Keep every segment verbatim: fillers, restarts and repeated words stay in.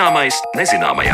Zināmais nezināmajā.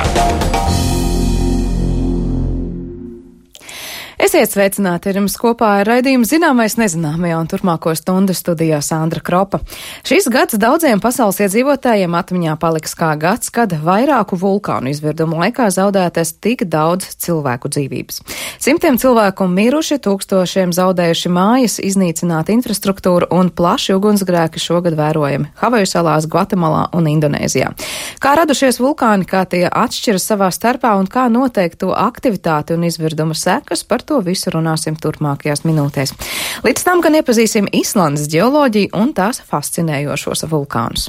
Esiet sveicināti, ar jums kopā ir raidījums Zināmais nezināmajā un turpmāko stundu studijā Sandra Kropa. Šis gads daudziem pasaules iedzīvotājiem atmiņā paliks kā gads, kad vairāku vulkānu izvirdumu laikā zaudētas tik daudz cilvēku dzīvības. Simtiem cilvēku miruši, tūkstošiem zaudējuši mājas, iznīcināta infrastruktūra un plaši ugunsgrēki šogad vērojami Havaju salās, Gvatemalā un Indonēzijā. Kā radušies vulkāni, kā tie atšķiras savā starpā un kā noteikt to aktivitāti un izvirduma sekas, par to visu runāsim turpmākajās minūtēs. Līdz tam, gan iepazīsim Islandes ģeoloģiju un tās fascinējošos vulkānus.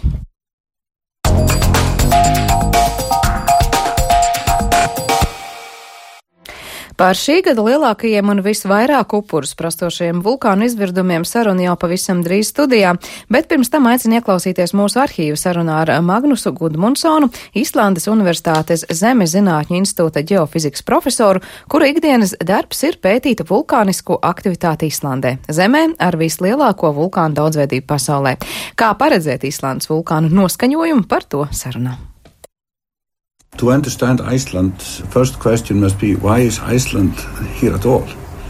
Par šī gada lielākajiem un visvairāk upurus prastošajiem vulkānu izvirdumiem saruna jau pavisam drīz studijā, bet pirms tam aicinu ieklausīties mūsu arhīvu sarunā ar Magnusu Gudmundsonu, Islandes Universitātes Zemes zinātņu institūta ģeofizikas profesoru, kura ikdienas darbs ir pētīt vulkānisko aktivitāti Islandē, zemē ar vislielāko vulkānu daudzveidību pasaulē. Kā paredzēt Islandes vulkānu noskaņojumu, par to sarunā. To understand Iceland, first question must be, why is Iceland here at all?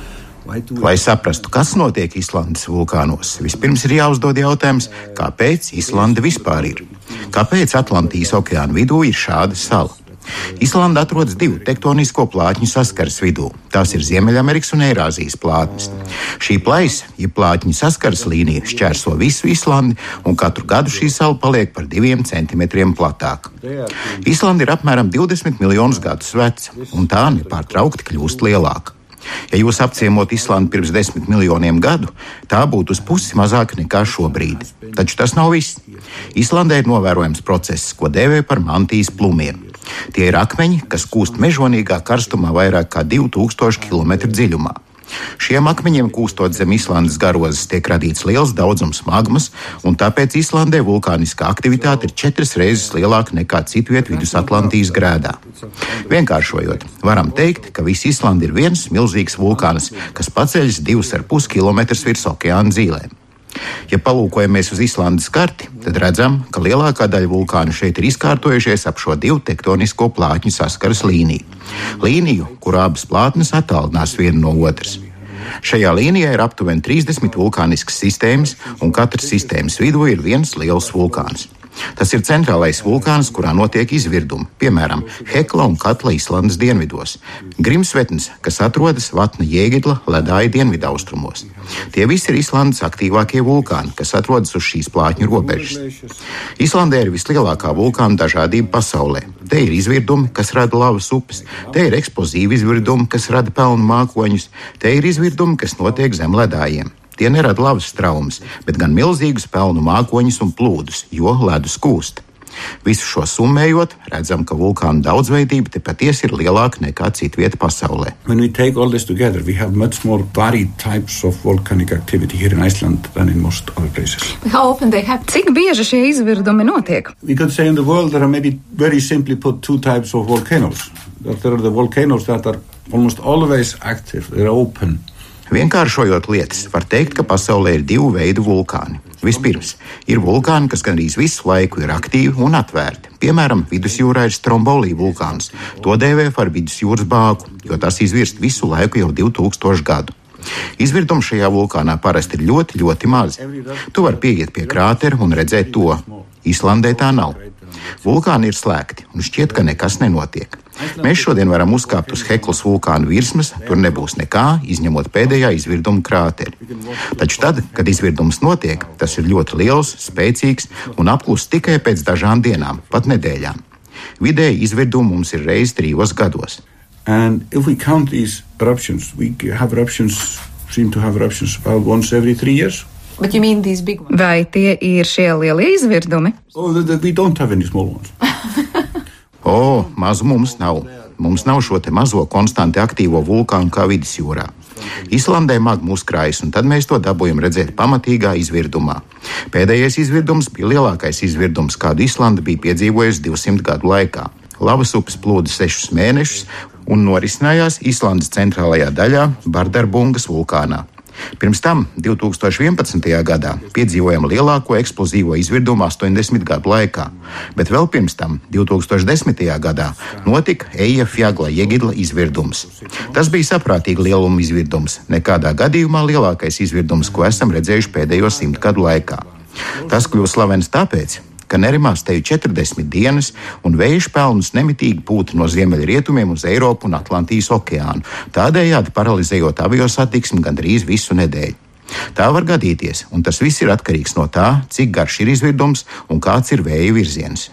Lai saprastu, kas notiek Islandes vulkānos, vispirms ir jāuzdod jautājums, kāpēc Islanda vispār ir? Kāpēc Atlantijas okeāna vidū ir šāda sala? Islanda atrodas divu tektonisko plātņu saskares vidū. Tās ir Ziemeļamerikas un Eirāzijas plātnes. Šī plaisa, ja plātņu saskares līnija, šķērso visu Islandi, un katru gadu šī sala paliek par diviem centimetriem platāka. Islanda ir apmēram divdesmit miljonus gadus veca, un tā nepārtraukti kļūst lielāka. Ja jūs apciemot Islandu pirms desmit miljoniem gadu, tā būtu uz pusi mazāka nekā šobrīd. Taču tas nav viss. Islandē ir novērojams process, ko dēvē par mantijas plumiem. Tie ir akmeņi, kas kūst mežonīgā karstumā vairāk kā divi tūkstoši kilometru dziļumā. Šiem akmeņiem kūstot zem Islandes garozes tiek radīts liels daudzums magmas, un tāpēc Islandē vulkāniskā aktivitāte ir četras reizes lielāka nekā citviet Vidusatlantijas grēdā. Vienkāršojot, varam teikt, ka visa Islanda ir viens milzīgs vulkāns, kas paceļas divus ar pus kilometrus virs okeāna zīlēm. Ja palūkojamies uz Islandes karti, tad redzam, ka lielākā daļa vulkānu šeit ir izkārtojušies ap šo divu tektonisko plātņu saskares līniju. Līniju, kur abas plātnes attālinās viena no otras. Šajā līnijā ir aptuveni trīsdesmit vulkāniskas sistēmas, un katras sistēmas vidū ir viens liels vulkāns. Tas ir centrālais vulkāns, kurā notiek izvirdumi, piemēram, Hekla un Katla Islandes dienvidos, Grimsvetns, kas atrodas Vatna Jēgidla ledāja dienvidaustrumos. Tie visi ir Islandes aktīvākie vulkāni, kas atrodas uz šīs plātņu robežas. Islandē ir vislielākā vulkānu dažādība pasaulē. Te ir izvirdumi, kas rada lavas upes, te ir eksplozīvi izvirdumi, kas rada pelnu mākoņus, te ir izvirdumi, kas notiek zem ledājiem. Tie nerada lavas traumas, bet gan milzīgus pelnu mākoņus un plūdus, jo ledus kūst. Visu šo summējot, redzam, ka vulkānu daudzveidība te patiesi ir lielāka nekā citvieta pasaulē. When we take all this together, we have much more varied types of volcanic activity here in Iceland than in most other places. How often they happen? Cik bieži šie izvirdumi notiek? We could say in the world there are maybe very simply put two types of volcanoes. There are the volcanoes that are almost always active, they're open. Vienkāršojot lietas, var teikt, ka pasaulē ir divu veidu vulkāni. Vispirms, ir vulkāni, kas gandrīz visu laiku ir aktīvi un atvērti. Piemēram, vidusjūrā ir Strombolī vulkāns. To dēvē par vidusjūras bāku, jo tas izvirst visu laiku jau divi tūkstoši gadu. Izvirdumi šajā vulkānā parasti ir ļoti, ļoti mazi. Tu vari pieiet pie krātera un redzēt to. Islandē tā nav. Vulkāni ir slēgti, un šķiet, ka nekas nenotiek. Mēs šodien varam uzkāpt uz Heklas vulkānu virsmas, tur nebūs nekā, izņemot pēdējā izvirduma krāteri. Taču tad, kad izvirdums notiek, tas ir ļoti liels, spēcīgs un apklust tikai pēc dažām dienām, pat nedēļām. Vidēji izvirdumi mums ir reiz trījos gados. And if we count these eruptions, we have eruptions, seem to have eruptions about once every three years. But you mean these big ones? Vai tie ir šie lielie izvirdumi? Oh, the, the, we don't have any small ones. O, oh, mazu mums nav. Mums nav šo te mazo konstanti aktīvo vulkānu kā vidusjūrā. Islandē magma uzkrājas, un tad mēs to dabūjam redzēt pamatīgā izvirdumā. Pēdējais izvirdums bija lielākais izvirdums, kādu Islanda bija piedzīvojusi divsimt gadu laikā. Lavas upes plūda sešus mēnešus un norisinājās Islandes centrālajā daļā Bardarbungas vulkānā. Pirms tam, divi tūkstoši vienpadsmitajā gadā, piedzīvojām lielāko eksplozīvo izvirdumu astoņdesmit gadu laikā, bet vēl pirms tam, divi tūkstoši desmitajā gadā, notika Eija Fjagla Jegidla izvirdums. Tas bija saprātīgi lieluma izvirdums, nekādā gadījumā lielākais izvirdums, ko esam redzējuši pēdējo simt gadu laikā. Tas kļūst slavens tāpēc, ka nerimās teju četrdesmit dienas un vējš pelnus nemitīgi pūta no ziemeļrietumiem uz Eiropu un Atlantijas okeānu, tādējādi paralizējot aviosatiksmi gandrīz visu nedēļu. Tā var gadīties, un tas viss ir atkarīgs no tā, cik garš ir izvirdums un kāds ir vēja virziens.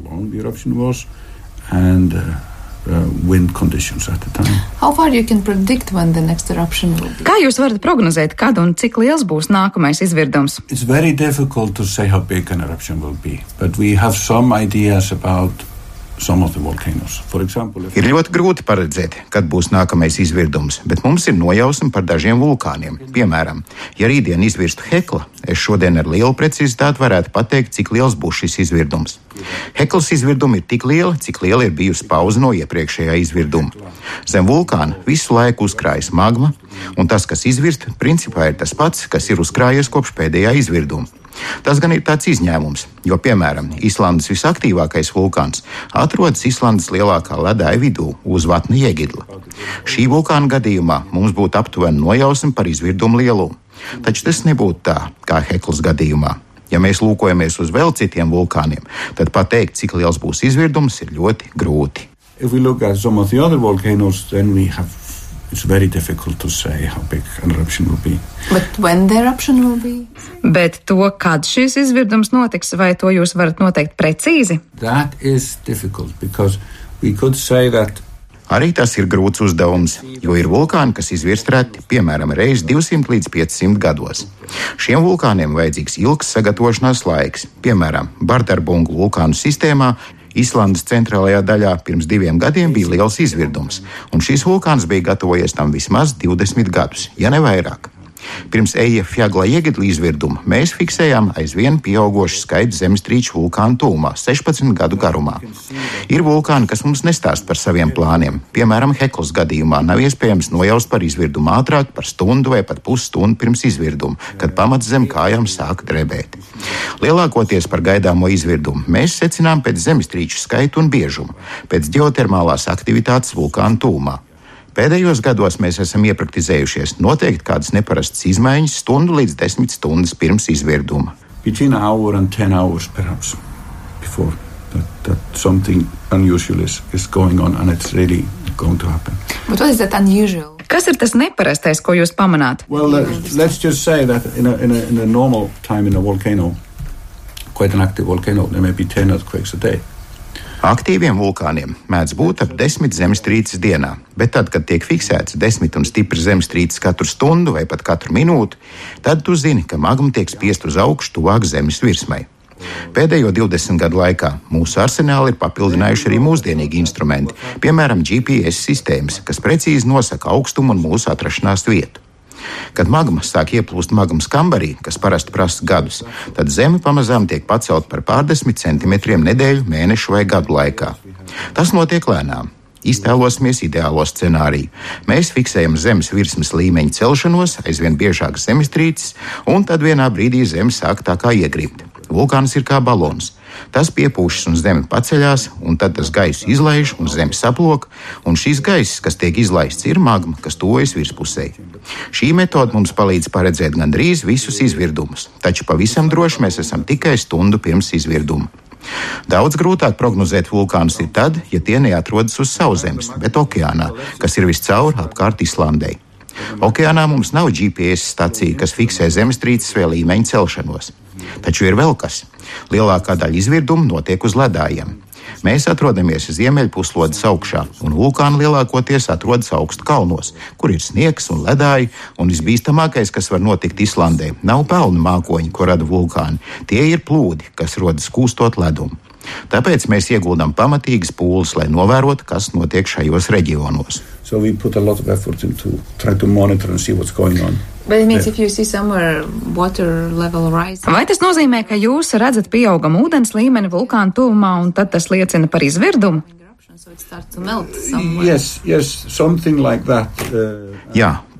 And, uh, uh, wind conditions at the time. How far you can predict when the next eruption will be? Kā jūs varat prognozēt, kad un cik liels būs nākamais izvirdums? It's very difficult to say how big an eruption will be, but we have some ideas about some of the volcanoes. For example, if... Ir ļoti grūti paredzēt, kad būs nākamais izvirdums, bet mums ir nojausma par dažiem vulkāniem. Piemēram, ja rītdien izvirstu Hekla, es šodien ar lielu precizitāti varētu pateikt, cik liels būs šis izvirdums. Heklas izvirdumi ir tik lieli, cik liela ir bijusi pauze no iepriekšējā izvirduma. Zem vulkāna visu laiku uzkrājas magma, un tas, kas izvirst, principā ir tas pats, kas ir uzkrājies kopš pēdējā izvirduma. Tas gan ir tāds izņēmums, jo, piemēram, Islandes visaktīvākais vulkāns atrodas Islandes lielākā ledāja vidū uz Vatna Jegidla. Šī vulkāna gadījumā mums būtu aptuveni nojausma par izvirdumu lielumu, taču tas nebūtu tā, kā Heklas gadījumā. Ja mēs lūkojamies uz vēl citiem vulkāniem, tad pateikt, cik liels būs izvirdums, ir ļoti grūti. If we look at some of the other volcanoes, then we have It's very difficult to say how big an eruption will be. But when the eruption will be? Bet to, kad šis izvirdums notiks, vai to jūs varat noteikt precīzi? That is difficult because we could say that. Arī tas ir grūts uzdevums, jo ir vulkāni, kas izvirst reti, piemēram, reiz divsimt līdz piecsimt gados. Šiem vulkāniem vajadzīgs ilgs sagatavošanās laiks. Piemēram, Bardarbungu vulkānu sistēmā Islandes centrālajā daļā pirms diviem gadiem bija liels izvirdums, un šis vulkāns bija gatavojies tam vismaz divdesmit gadus, ja ne vairāk. Pirms Eija Fjagla Jegidla izvirduma mēs fiksējām aizvien pieaugošu skaitu zemestrīču vulkānu tūmā, sešpadsmit gadu garumā. Ir vulkāni, kas mums nestāst par saviem plāniem. Piemēram, Heklas gadījumā nav iespējams nojaust par izvirdumu ātrāk par stundu vai pat pusstundu pirms izvirduma, kad pamats zem kājām sāka drebēt. Lielākoties par gaidāmo izvirdumu mēs secinām pēc zemestrīču skaitu un biežumu, pēc ģeotermālās aktivitātes vulkānu tūmā. Pēdējos gados mēs esam iepraktizējušies noteikt kādas neparastas izmaiņas stundu līdz desmit stundas pirms izvirduma. Between an hour and ten hours perhaps before that, that something unusual is, is going on and it's really going to happen. But what is that unusual? Kas ir tas neparastais, ko jūs pamanāt? Well, let's, let's just say that in a, in, a, in a normal time in a volcano, quite an active volcano, there may be ten earthquakes a day. Aktīviem vulkāniem mēdz būt ap desmit zemestrīces dienā, bet tad, kad tiek fiksēts desmit un stipras zemestrīces katru stundu vai pat katru minūti, tad tu zini, ka magma tiek spiest uz augšu tuvāk zemes virsmai. Pēdējo divdesmit gadu laikā mūsu arsenāli ir papildinājuši arī mūsdienīgi instrumenti, piemēram, G P S sistēmas, kas precīzi nosaka augstumu un mūsu atrašanās vietu. Kad magma sāk ieplūst magmas kambarī, kas parasti prasa gadus, tad zeme pamazām tiek pacelt par pārdesmit centimetriem nedēļu, mēnešu vai gadu laikā. Tas notiek lēnām. Iztēlosimies ideālo scenāriju. Mēs fiksējam zemes virsmas līmeņa celšanos, aizvien biežākas zemestrīces, un tad vienā brīdī zeme sāk tā kā iegrimt. Vulkāns ir kā balons. Tas piepūšas un zeme paceļās, un tad tas gaisu izlaiž un zeme saplok, un šīs gaiss, kas tiek izlaists, ir magma, kas tuvojas virspusē. Šī metode mums palīdz paredzēt gandrīz visus izvirdumus, taču pavisam droši mēs esam tikai stundu pirms izvirduma. Daudz grūtāk prognozēt vulkānus ir tad, ja tie neatrodas uz sauszemes, bet okeānā, kas ir viscaur apkārt Islandei. Okeānā mums nav G P S stacija, kas fiksē zemestrīces vai līmeņa celšanos. Taču ir vēl kas. Lielākā daļa izvirdumu notiek uz ledājiem. Mēs atrodamies ziemeļpuslodes augšā, un vulkāni lielākoties atrodas augstu kalnos, kur ir sniegs un ledāji, un visbīstamākais, kas var notikt Islandē, nav pelnu mākoņi, ko rada vulkāni. Tie ir plūdi, kas rodas kūstot ledumu. Tāpēc mēs ieguldām pamatīgas pūles, lai novērotu, kas notiek šajos reģionos. So we put a lot of effort into trying to monitor and see what's going on. But it means if you see somewhere water level rising. Vai tas nozīmē, ka jūs redzat pieaugam ūdens līmeni vulkāna tuvumā, un tad tas liecina par izvirdumu? Yes, yes, something like that. Uh, Jā,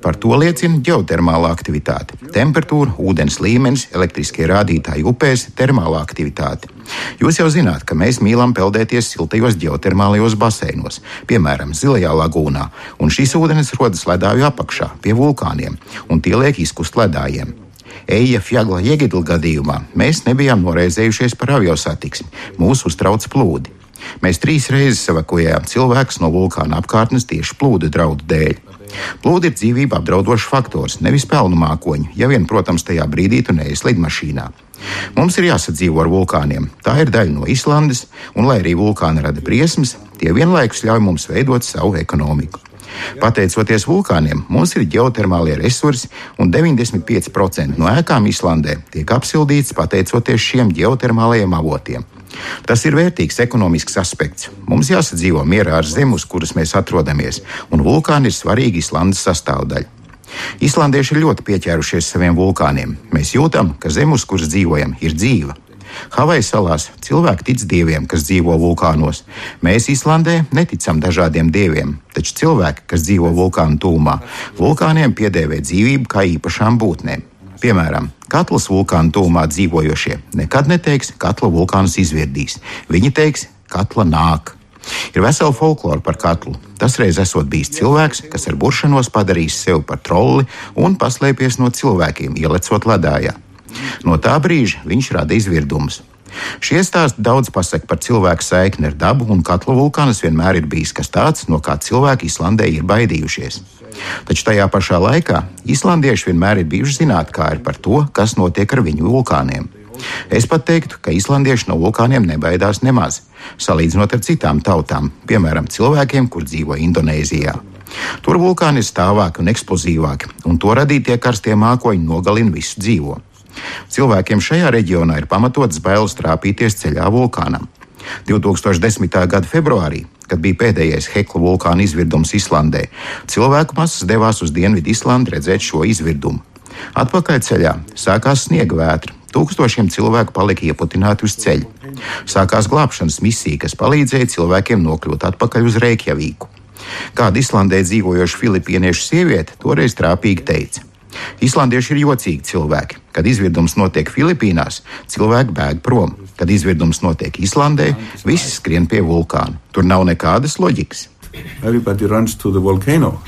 Par to liecina ģeotermāla aktivitāte - temperatūra, ūdens līmenis, elektriskie rādītāji upēs, termāla aktivitāte. Jūs jau zināt, ka mēs mīlam peldēties siltajos ģeotermālajos baseinos, piemēram, Zilajā lagūnā, un šīs ūdens rodas ledāju apakšā pie vulkāniem, un tie liek izkust ledājiem. Eija Fjagla Jegidla gadījumā mēs nebijām noreizējušies par aviosatiksmi, mūs uztrauc plūdi. Mēs trīs reizes evakuējām cilvēkus no vulkāna apkārtnes tieši plūdu draudu dēļ. Plūdi ir dzīvību apdraudošs faktors, nevis pelnu mākoņi, ja vien, protams, tajā brīdī tu neesi lidmašīnā. Mums ir jāsadzīvo ar vulkāniem. Tā ir daļa no Islandes, un lai arī vulkāni rada briesmas, tie vienlaikus ļauj mums veidot savu ekonomiku. Pateicoties vulkāniem, mums ir ģeotermālie resursi, un deviņdesmit pieci procenti no ēkām Islandē tiek apsildītas pateicoties šiem ģeotermālajiem avotiem. Tas ir vērtīgs ekonomisks aspekts. Mums jāsadzīvo mierā ar zemi, uz kuras mēs atrodamies, un vulkāni ir svarīga Islandes sastāvdaļa. Islandieši ir ļoti pieķērušies saviem vulkāniem. Mēs jūtam, ka zeme, uz kuras dzīvojam, ir dzīva. Havajas salās cilvēki tic dieviem, kas dzīvo vulkānos. Mēs Islandē neticam dažādiem dieviem, taču cilvēki, kas dzīvo vulkānu tūmā, vulkāniem piedēvē dzīvību kā īpašām būtnēm. Piemēram, Katlas vulkāna tūmā dzīvojošie nekad neteiks, Katla vulkāns izvirdīs. Viņi teiks, Katla nāk. Ir vesela folklora par Katlu. Tas reiz esot bijis cilvēks, kas ar buršanos padarījis sevi par trolli un paslēpies no cilvēkiem, ielecot ledājā. No tā brīža viņš rada izvirdumus. Šie stāsti daudz pasaka par cilvēku saikni ar dabu, un Katla vulkāns vienmēr ir bijis kas tāds, no kā cilvēki Islandē ir baidījušies. Taču tajā pašā laikā islandieši vienmēr ir bijuši zinātnēkāri par to, kas notiek ar viņu vulkāniem. Es pat teiktu, ka islandieši no vulkāniem nebaidās nemaz, salīdzinot ar citām tautām, piemēram, cilvēkiem, kur dzīvo Indonēzijā. Tur vulkāni ir stāvāki un eksplozīvāki, un to radītie karstie mākoņi nogalina visu dzīvo. Cilvēkiem šajā reģionā ir pamatotas bailes trāpīties ceļā vulkānam. divi tūkstoši desmitā gada februārī, kad bija pēdējais Hekla vulkāna izvirdums Islandē, cilvēku masas devās uz Dienvidu Islandi redzēt šo izvirdumu. Atpakaļ ceļā sākās sniega vētra, tūkstošiem cilvēku palika ieputināti uz ceļa. Sākās glābšanas misija, kas palīdzēja cilvēkiem nokļūt atpakaļ uz Reikjavīku. Kāda Islandē dzīvojoša filipīniešu sieviete toreiz trāpīgi teica: Islandieši ir jocīgi cilvēki. Kad izvirdums notiek Filipīnās, cilvēki bēg prom. Kad izvirdums notiek Islandē, visi skrien pie vulkāna. Tur nav nekādas loģikas. Everybody runs to the volcano.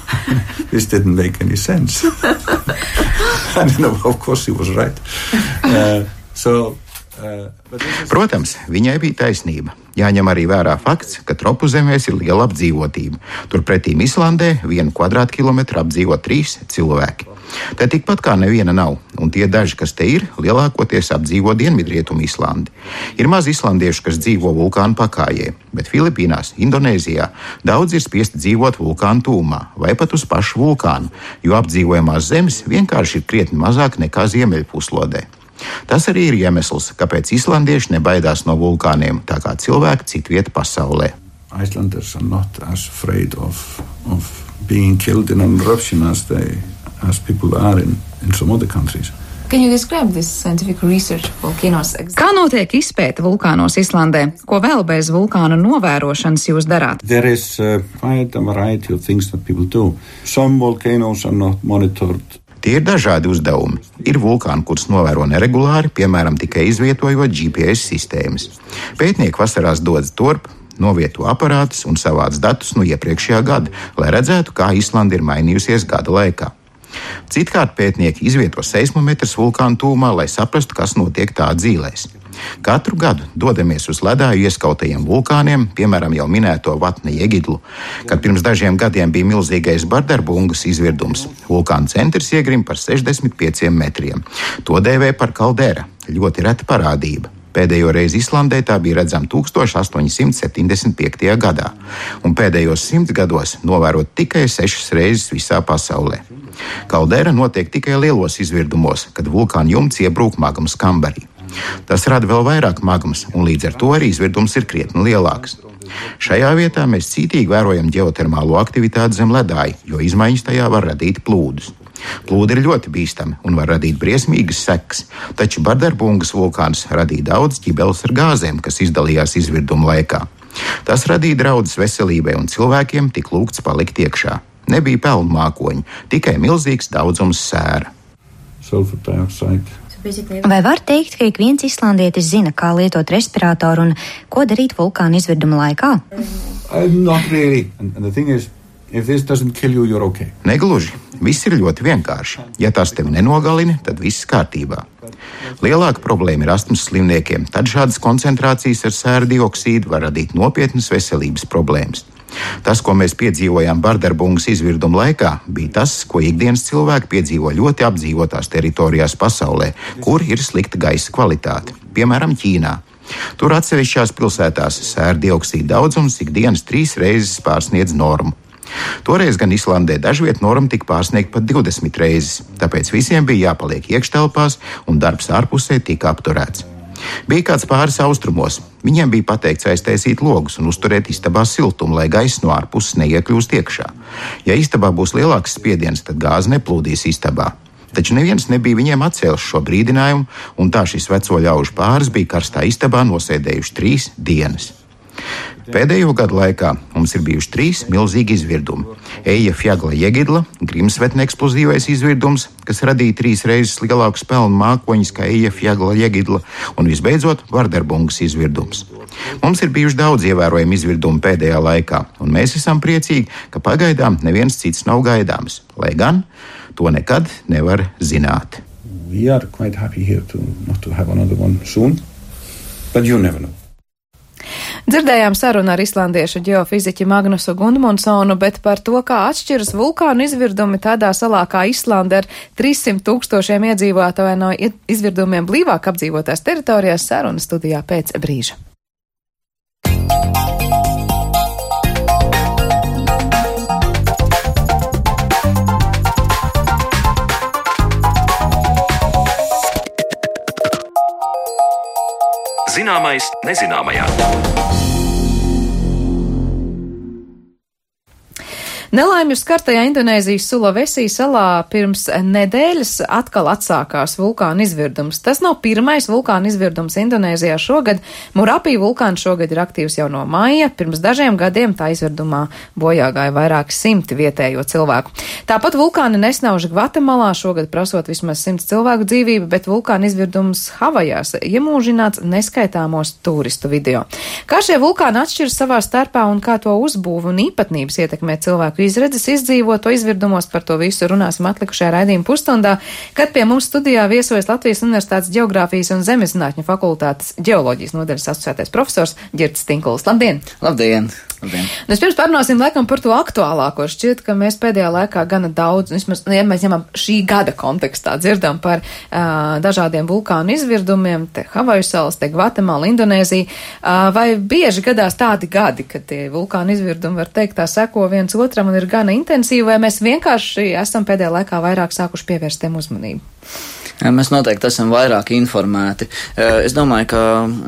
This didn't make any sense. I don't know, of course he was right. Uh, so, uh, Protams, viņai bija taisnība. Jāņem arī vērā fakts, ka tropu zemēs ir liela apdzīvotība. Turpretī Islandē vienu kvadrātkilometru apdzīvo trīs cilvēki. Te tikpat kā neviena nav, un tie daži, kas te ir, lielākoties apdzīvo Dienvidrietumu Islandi. Ir maz islandiešu, kas dzīvo vulkānu pakājē, bet Filipīnās, Indonēzijā daudz ir spiesti dzīvot vulkānu tūmā vai pat uz pašu vulkānu, jo apdzīvojamās zemes vienkārši ir krietni mazāk nekā ziemeļpuslodē. Tas arī ir iemesls, kāpēc islandieši nebaidās no vulkāniem, tā kā cilvēki citvieta pasaulē. Icelanders are not as afraid of, of being killed in an eruption as they as people are in, in some other countries. Can you describe this scientific research volcanoes? Kā notiek izpēte vulkānos Islandē? Ko vēl bez vulkānu novērošanas jūs darāt? There is uh, quite a variety of things that people do. Some volcanoes are not monitored. Tie ir dažādi uzdevumi. Ir vulkāni, kurus novēro neregulāri, piemēram, tikai izvietojot G P S sistēmas. Pētnieki vasarās dodas turp, novieto aparātus un savāc datus no iepriekšējā gada, lai redzētu, kā Islanda ir mainījusies gada laikā. Citkārt pētnieki izvieto seismometrus vulkānu tūmā, lai saprastu, kas notiek tā dzīvēs. Katru gadu dodamies uz ledāju ieskautajiem vulkāniem, piemēram, jau minēto Vatne Jegidlu, kad pirms dažiem gadiem bija milzīgais Bardarbungas izvirdums. Vulkāna centrs iegrim par sešdesmit pieciem metriem. To dēvē par kaldera, ļoti reta parādība. Pēdējo reizi Islandē tā bija redzama tūkstoš astoņi simti septiņdesmit piektajā gadā, un pēdējos simts gados novērot tikai sešas reizes visā pasaulē. Kaldera notiek tikai lielos izvirdumos, kad vulkāna jumts iebrūk magmas kambarī. Tas rada vēl vairāk magmas, un līdz ar to arī izvirdums ir krietni lielāks. Šajā vietā mēs cītīgi vērojam ģeotermālo aktivitāti zem ledāja, jo izmaiņas tajā var radīt plūdus. Plūdi ir ļoti bīstami un var radīt briesmīgas sekas, taču Bardarbungas vulkāns radīja daudz ķibeles ar gāzēm, kas izdalījās izvirduma laikā. Tas radīja draudus veselībai, un cilvēkiem tika lūgts palikt iekšā. Nebija pelnu mākoņu, tikai milzīgs daudzums sēra. Sulfur dioxide. Vai var teikt, ka ik viens islandietis zina, kā lietot respiratoru un ko darīt vulkāna izvirduma laikā? Uh, not really. And, and the thing is, if this doesn't kill you, you're okay. Negluži. Viss ir ļoti vienkārši. Ja tas tevi nenogalina, tad viss kārtībā. Lielāka problēma ir astmas slimniekiem. Tad šādas koncentrācijas ar sēra dioksīdu var radīt nopietnas veselības problēmas. Tas, ko mēs piedzīvojām Bardarbungas izvirduma laikā, bija tas, ko ikdienas cilvēki piedzīvo ļoti apdzīvotās teritorijās pasaulē, kur ir slikta gaisa kvalitāte, piemēram, Ķīnā. Tur atsevišķās pilsētās sēra dioksīda daudzums ikdienas trīs reizes pārsniedz normu. Toreiz gan Islandē dažviet norma tika pārsniegta pat divdesmit reizes, tāpēc visiem bija jāpaliek iekštelpās un darbs ārpusē tika apturēts. Bija kāds pāris austrumos. Viņiem bija pateikts aiztaisīt logus un uzturēt istabā siltumu, lai gaiss no ārpuses neiekļūst iekšā. Ja istabā būs lielāks spiediens, tad gāze neplūdīs istabā. Taču neviens nebija viņiem atcēlis šo brīdinājumu, un tā šis veco ļaužu pāris bija karstā istabā nosēdējuši trīs dienas. Pēdējo gadu laikā mums ir bijuši trīs milzīgi izvirdumi. Eyjafjallajökull, Grimsvetne eksplozīvais izvirdums, kas radīja trīs reizes lielākus pelnu mākoņus kā Eyjafjallajökull, un visbeidzot Bardarbungas izvirdums. Mums ir bijuši daudz ievērojami izvirdumi pēdējā laikā, un mēs esam priecīgi, ka pagaidām neviens cits nav gaidāms, lai gan to nekad nevar zināt. We are quite happy here to not to have another one soon, but you never know. Dzirdējām sarunu ar islandiešu ģeofiziķi Magnusu Gudmundsonu, bet par to, kā atšķiras vulkānu izvirdumi tādā salā kā Islanda ar trīssimt tūkstošiem iedzīvotāju no izvirdumiem blīvāk apdzīvotās teritorijās, saruna studijā pēc brīža. Zināmais nezināmajā. Nelaimju skartajā Indonēzijas Sulavesī salā pirms nedēļas atkal atsākās vulkāna izvirdums. Tas nav pirmais vulkāna izvirdums Indonēzijā šogad. Murapi vulkāns šogad ir aktīvs jau no maija. Pirms dažiem gadiem tā izvirdumā bojā gāja vairāki simti vietējo cilvēku. Tāpat vulkāni nesnauž Gvatemalā, šogad prasot vismaz simts cilvēku dzīvību, bet vulkāna izvirdums Havajās iemūžināts neskaitāmos turistu video. Kā šie vulkāni atšķiras savā starpā un kā to uzbūvu un īpatnības ietekmē cilvēku izredzes izdzīvoto izvirdumos, par to visu runāsim atlikušajā raidījuma pusstundā, kad pie mums studijā viesojas Latvijas Universitātes Ģeogrāfijas un Zemeszinātņu fakultātes ģeoloģijas nodaļas asociētais profesors Ģirds Tinkuls. Labdien! Labdien! Labdien. Nu, pirms parunāsim laikam par to aktuālāko. Šķiet, ka mēs pēdējā laikā gana daudz, vismaz, ja mēs ņemam šī gada kontekstā, dzirdam par uh, dažādiem vulkānu izvirdumiem, te Havaju salas, te Gvatemala, Indonēzija. Uh, vai bieži gadās tādi gadi, kad tie vulkānu izvirdumi, var teikt, tā seko viens otram un ir gana intensīvi, vai mēs vienkārši esam pēdējā laikā vairāk sākuši pievērst tiem uzmanību? Mēs noteikti esam vairāk informēti. Es domāju, ka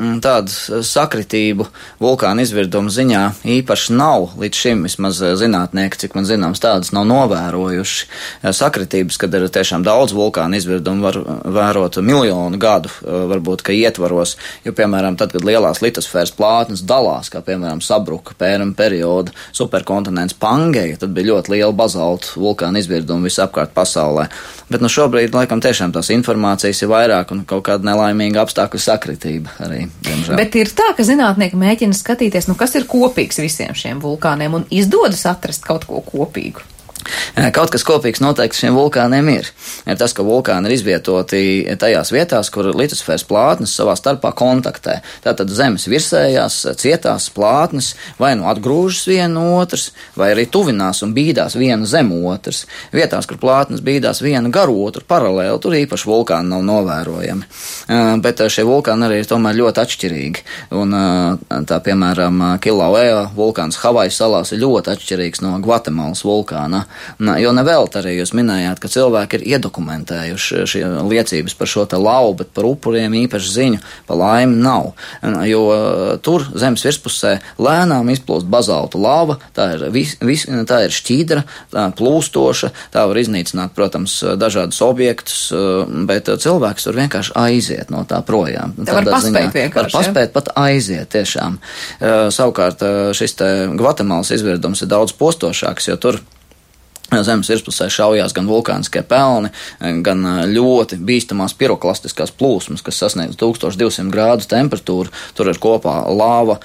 tādu sakritību vulkāna izvirduma ziņā īpaši nav līdz šim, vismaz zinātnieki, cik man zināms, tādas nav novērojuši. Sakritības, kad ir tiešām daudz vulkāna izvirdumu, var vērot miljonu gadu, varbūt, ka ietvaros, jo, piemēram, tad, kad lielās litosfēras plātnes dalās, kā, piemēram, sabruka Pērama perioda superkontinents Pangeja, tad bija ļoti liela bazaltu vulkāna izvirduma visapkārt pasaulē. Bet nu šobrīd, laikam, tiešām tās informācijas ir vairāk un kaut kāda nelaimīga apstākļu sakritība arī, diemžēl. Bet ir tā, ka zinātnieki mēģina skatīties, nu kas ir kopīgs visiem šiem vulkāniem un izdodas atrast kaut ko kopīgu. Kaut kas kopīgs noteikti šiem vulkāniem ir. Ir tas, ka vulkāni ir izvietoti tajās vietās, kur litosfēras plātnes savā starpā kontaktē. Tātad zemes virsējās, cietās plātnes vai nu atgrūžas viena no otras, vai arī tuvinās un bīdās viena zem otras. Vietās, kur plātnes bīdās viena gar otru paralēli, tur īpaši vulkāni nav novērojami. Bet šie vulkāni arī ir tomēr ļoti atšķirīgi. Un tā, piemēram, Kilauea vulkāns Havaju salās ir ļoti atšķirīgs no Gvatemalas vulkāna. Jo nevēlt arī jūs minējāt, ka cilvēki ir iedokumentējuši šī liecības par šo te lavu, bet par upuriem īpaši ziņu pa laimi nav. Jo tur zemes virspusē lēnām izplūst bazaltu lava, tā ir, vis, vis, tā ir šķīdra, tā plūstoša, tā var iznīcināt, protams, dažādus objektus, bet cilvēks tur vienkārši aiziet no tā projām. Tā var paspēt ziņā, vienkārši. Var paspēt ja? Pat aiziet, tiešām. Savukārt šis te Gvatemalas izvirdums ir daudz postošāks, jo tur Zemes virspusē šaujās gan vulkāniskie pelni, gan ļoti bīstamās piroklastiskās plūsmas, kas sasniedz tūkstoš divsimt grādu temperatūru. Tur ir kopā lava,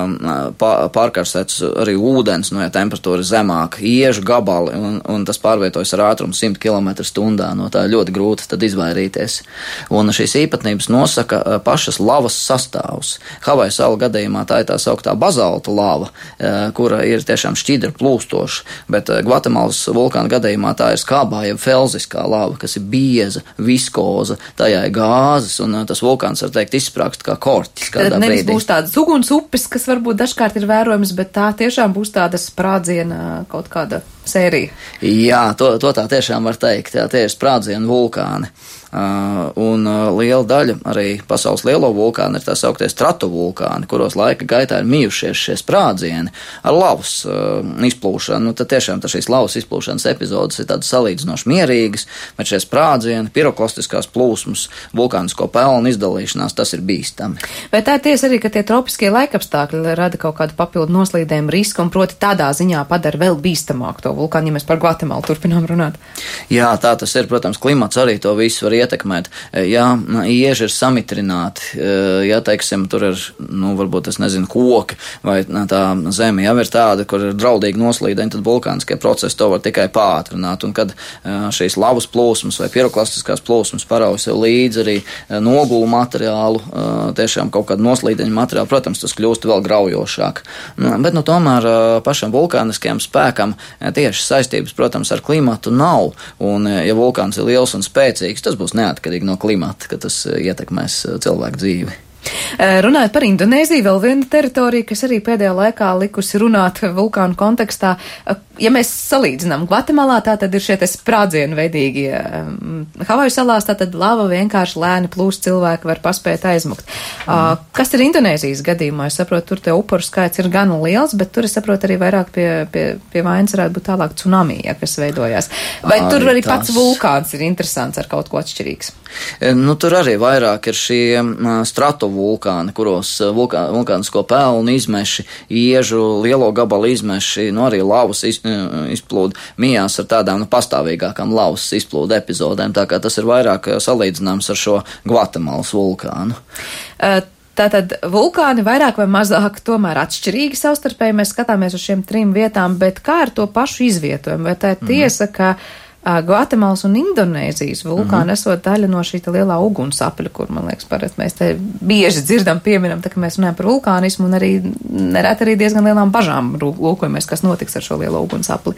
pārkarsēts arī ūdens, no ja temperatūra ir zemāka, iežu gabali, un, un tas pārvietojas ar ātrumu simt kilometru stundā. No tā ļoti grūti tad izvairīties. Un šīs īpatnības nosaka pašas lavas sastāvs. Havaju salu gadījumā tā ir tā sauktā bazalta lava, kura ir tiešām šķidra plūstoša, bet Gvatemalas vulkāna gadījumā tā ir skābā, jeb felziskā lava, kas ir bieza, viskoza, tajā ir gāzes, un tas vulkāns, var teikt, izsprāgst kā korķis kādā brīdī. Tad nevis būs tādas uguns upes, kas varbūt dažkārt ir vērojams, bet tā tiešām būs tāda sprādziena kaut kāda sērija. Jā, to, to tā tiešām var teikt, jā, tie ir sprādzienu vulkāni. Uh, un uh, liela daļa arī pasaules lielo vulkānu ir tā sauktie stratovulkāni, kuros laika gaitā ir mijušies šie sprādzieni ar lavas uh, izplūšanu. Nu, tad tiešām tā šīs lavas izplūšanas epizodes ir tādas salīdzinoši mierīgas, bet šie sprādzieni, piroklastiskās plūsmas, vulkānisko pelnu izdalīšanās, tas ir bīstami. Vai tā ir tiesa arī, ka tie tropiskie laikapstākļi rada kaut kādu papildu noslīdējumu risku un proti tādā ziņā padara vēl bīstamāk to vulkānu, ja mēs par Gvatemalu turpinām runāt? Jā, tā tas ir, protams, klimats arī to visu var ietekmēt. Jā, ieži ir samitrināti, ja, teiksim, tur ir, nu, varbūt, es nezinu, koki, vai tā zeme jau ir tāda, kur ir draudīgi noslīdeni, tad vulkāniskie procesi to var tikai pātrināt, un kad šīs lavas plūsmas vai piroklastiskās plūsmas parauj sev līdzi arī nogulu materiālu, tiešām kaut kādu noslīdeņu materiālu, protams, tas kļūst vēl graujošāk. Bet, nu, tomēr pašam vulkāniskajam spēkam tieši saistības, protams, ar klimatu nav, un ja vulkāns ir liels un spēcīgs, tas būs neatkarīgi no klimata, ka tas ietekmēs cilvēku dzīvi. Runājot par Indonēziju, vēl viena teritorija, kas arī pēdējā laikā likusi runāt vulkānu kontekstā. Ja mēs salīdzinām Gvatemalā, tā tad ir šie te sprādzienu veidīgie. Havaju salās tā tad lava vienkārši lēni plūst, cilvēki var paspēt aizmukt. Mm. Kas ir Indonēzijas gadījumā? Es saprotu, tur te upuru skaits ir gan liels, bet tur es saprotu arī vairāk pie, pie, pie vainas varētu būt tālāk tsunami, ja, kas veidojās. Vai arī tur arī tas... pats vulkāns ir interesants ar kaut ko atšķirīgs? Nu, tur arī vairāk ir šie stratovulkāni, kuros vulkā, vulkānisko pelnu izmeši, iežu lielo gabalu izmeši, nu arī lavas iz, izplūda mijās ar tādām nu, pastāvīgākām lavas izplūda epizodēm, tā kā tas ir vairāk salīdzināms ar šo Gvatemalas vulkānu. Uh, Tātad vulkāni vairāk vai mazāk tomēr atšķirīgi savstarpēji, mēs skatāmies uz šiem trim vietām, bet kā ar to pašu izvietojumu? Vai tā ir tiesa, mm. ka Gvatemalas un Indonēzijas vulkāni mm-hmm. esot daļa no šī lielā ugunsapļa, kur, man liekas, parasti mēs te bieži dzirdam, pieminam, tā, ka mēs runājam par vulkānismu un arī nereti arī diezgan lielām bažām lūkojamies, kas notiks ar šo lielo ugunsapli.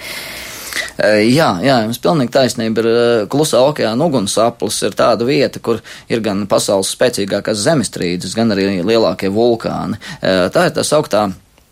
Jā, jā, jums pilnīgi taisnība ir. Klusā okeāna ugunsaplis ir tāda vieta, kur ir gan pasaules spēcīgākās zemestrīces, gan arī lielākie vulkāni. Tā ir tā sauktā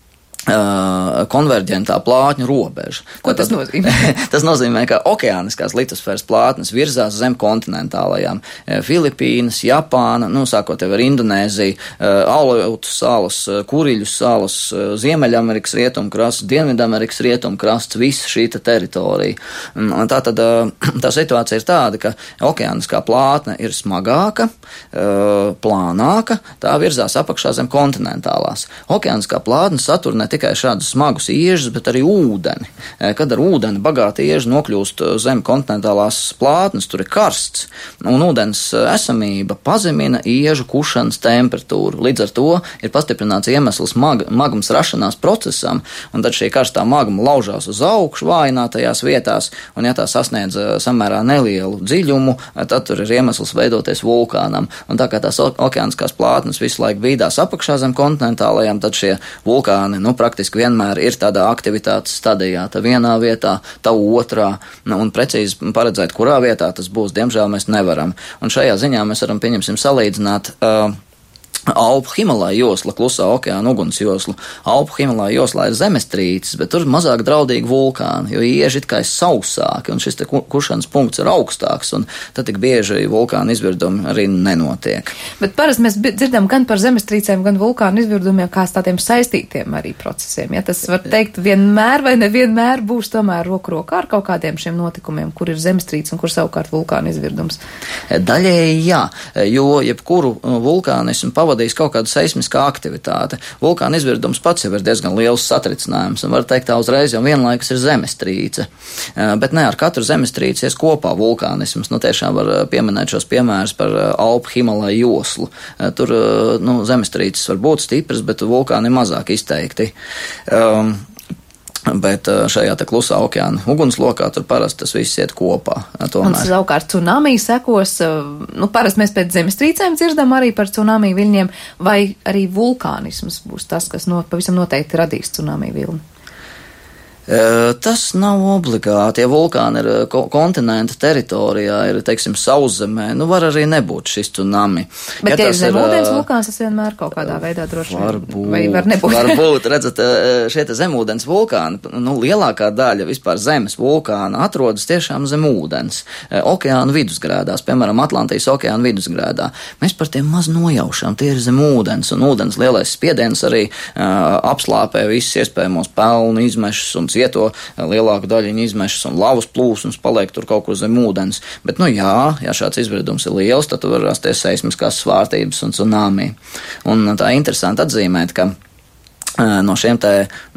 Uh, konverģentā plātņu robeža. Ko tas Tad, nozīmē? Tas nozīmē, ka okeāniskās litosfēras plātnes virzās zem kontinentālajām. Filipīnas, Japāna, nu, sākot jau ar Indonēziju, Aleutu salas, Kuriļu salas, Ziemeļamerikas rietumkrasts, Dienvidamerikas rietumkrasts, visa šī teritorija. Tā tad tā situācija ir tāda, ka okeāniskā plātne ir smagāka, plānāka, tā virzās apakšā zem kontinentālās. Okeāniskā plātne satur ne tikai šādus smagus iežus, bet arī ūdeni. Kad ar ūdeni bagāti ieži nokļūst zem kontinentālās plātnes, tur ir karsts, un ūdens esamība pazemina iežu kušanas temperatūru. Līdz ar to ir pastiprināts iemesls mag magmas rašanās procesam, un tad šī karstā magma laužās uz augšu vājinātajās vietās, un ja tā sasniedz samērā nelielu dziļumu, tad tur ir iemesls veidoties vulkānam. Un tā kā tās okeāniskās plātnes visu laiku bīdās apakšā zem kontinentālajām, tad šie vulkāni, nu, praktiski vienmēr ir tādā aktivitātes stadijā, tā vienā vietā, tā otrā, nu, un precīzi paredzēt, kurā vietā tas būs, diemžēl mēs nevaram. Un šajā ziņā mēs varam, pieņemsim, salīdzināt uh, Alpu Himalaju josla, Klusā okeāna uguns joslu. Alpu Himalaju joslā ir zemestrīces, bet tur ir mazāk draudīgi vulkāni, jo ieži it kā ir sausāki, un šis te kušanas punkts ir augstāks, un tad tik bieži vulkāna izvirdumi arī nenotiek. Bet parasti mēs dzirdam gan par zemestrīcēm, gan vulkāna izvirdumiem kā tādiem saistītiem arī procesiem. Ja tas var teikt vienmēr vai nevienmēr būs tomēr roku rokā ar kaut kādiem šiem notikumiem, kur ir zemestrīce un kur savukārt vulkāna izvirdums? Daļēji jā, jo jebkuru vulkānismu pavadīt pavadījis kaut kāda seismiskā aktivitāte. Vulkāna izvirdums pats jau ir diezgan liels satricinājums, un var teikt tā uzreiz jau vienlaikus ir zemestrīce. Bet ne ar katru zemestrīci ies kopā vulkānisms. Nu, tiešām var pieminēt šos piemērus par Alpu Himalaju joslu. Tur, nu, zemestrīces var būt stipras, bet vulkāni ir mazāk izteikti. Um, Bet šajā te klusā okeāna ugunslokā tur parasti tas viss iet kopā. Tomēr. Un savukārt tsunami sekos, nu parasti mēs pēc zemestrīcēm dzirdam arī par tsunami viļņiem, vai arī vulkānisms būs tas, kas no, pavisam noteikti radīs tsunami vilni? Tas nav obligāti. Ja vulkāni ir kontinenta teritorijā, ir, teiksim, sauszemē, nu var arī nebūt šis tsunami. Bet, ja ir zemūdens vulkāns, tas vienmēr kaut kādā veidā droši var būt, vai var nebūt. Var būt, redzat, šie te zemūdens vulkāni, nu lielākā daļa vispār zemes vulkāna atrodas tiešām zem ūdens. Okeāna vidusgrēdās, piemēram, Atlantijas okeāna vidusgrēdā. Mēs par tiem maz nojaušām, tie ir zem ūdens, un ūdens lielais spiediens arī uh, apslāpē visus iespējamos pelnu izmešus un cieto lielāku daļiņu izmešas un lavas plūsmas paliek tur kaut kur zem ūdens. Bet, nu jā, ja šāds izvirdums ir liels, tad var rasties seismiskās svārstības un tsunami. Un tā interesanti atzīmēt, ka no šiem te